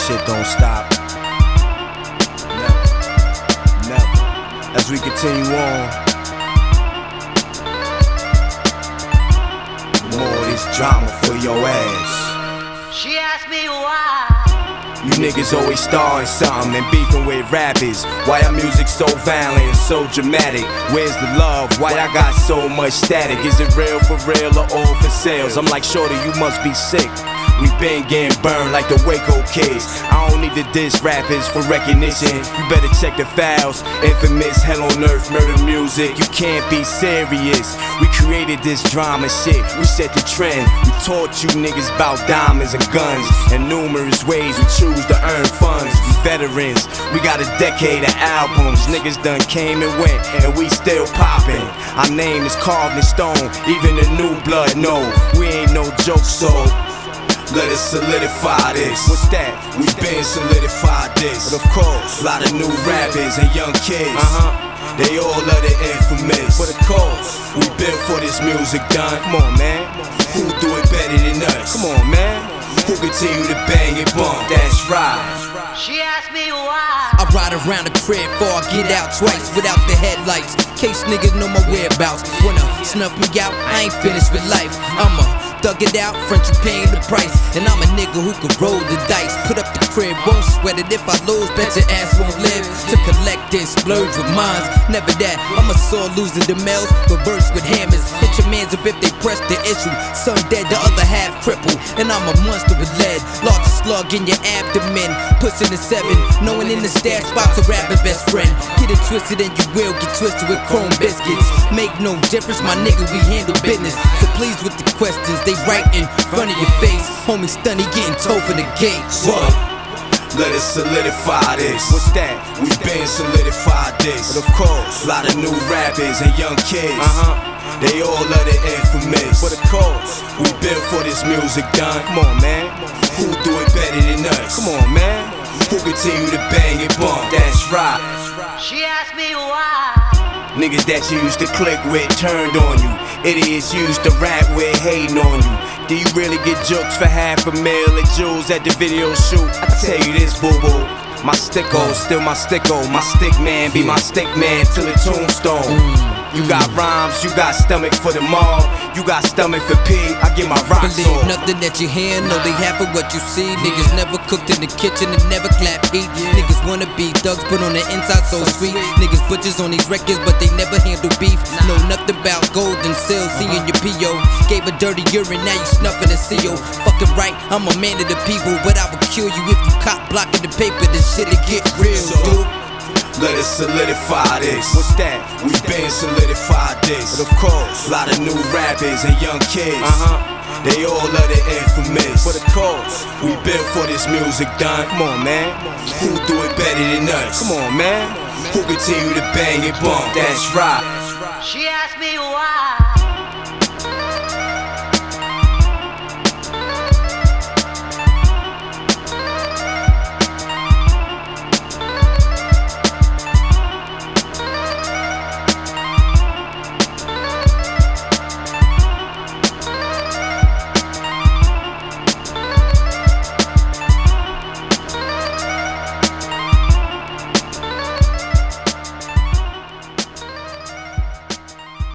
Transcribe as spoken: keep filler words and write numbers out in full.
shit don't stop. Never, never. As we continue on, more of this drama for your ass. She asked me why. You niggas always starting something and beefing with rappers. Why our music so violent and so dramatic? Where's the love? Why I got so much static? Is it real for real or all for sales? I'm like, shorty, you must be sick. We been getting burned like the Waco kids. I don't need to diss rappers for recognition. You better check the files. Infamous, hell on earth, murder music. You can't be serious. We created this drama shit. We set the trend. We taught you niggas about diamonds and guns and numerous ways we choose to earn funds. We veterans. We got a decade of albums. Niggas done came and went, and we still poppin'. Our name is carved in stone. Even the new blood know we ain't no joke, so let us solidify this. What's that? We been solidified this. But of course, lot of new rappers and young kids. Uh-huh. They all love the infamous. But of course, we been for this music done. Come on, man. Who do it better than us? Come on, man. Who continue to bang and bump? That's right. She asked me why. I ride around the crib before I get out twice without the headlights. Case niggas know my whereabouts. Wanna snuff me out? I ain't finished with life. I'ma thug it out, front you paying the price. And I'm a nigga who can roll the dice. Put up the crib, won't sweat it. If I lose, bet your ass won't live. To collect and splurge with mines. Never that, I'm a sore loser the males, but burst with hammers. Hit your mans up if they press the issue. Some dead, the other half crippled. And I'm a monster with lead. Largest slug in your abdomen. Pushing the seven, knowing in the stash spots a rapper best friend. Get it twisted and you will get twisted with chrome biscuits. Make no difference, my nigga, we handle business. So please with the questions, they right in front of your face. Homie Stunny getting told from the gate. What? Let us solidify this. What's that? We been solidified this. But of course, lot of new rappers and young kids. Uh-huh. They all love the infamous. But of course, we been for this music done. Come on, man. Who do it better than us? Come on, man. Who continue to bang and bump? That's right. She asked me why. Niggas that you used to click with turned on you. Idiots you used to rap with hating on you. Do you really get jokes for half a mil at Jules at the video shoot? I tell you this, boo-boo. My sticko, still my sticko. My stick man be my stick man till the tombstone. You got rhymes, you got stomach for the mall. You got stomach for P, I get my rocks Believe on. nothing that you hear, know they half of what you see. Niggas never cooked in the kitchen and never clap heat. Niggas wanna be thugs, but on the inside so sweet. Niggas butchers on these records, but they never handle beef. Know nothing about gold and silk, seeing your P O. Gave a dirty urine, now you snuffing a C O. Fucking right, I'm a man of the people, but I will kill you if you cop blocking the paper. This shit'll get real, dude. Let us solidify this. What's that? We been solidified this. But of course, lot of new rappers and young kids. Uh-huh. They all love the infamous. But of course, we been for this music done. Come on, man. Who do it better than us? Come on, man. Who continue to bang and bump? That's right. She asked me why.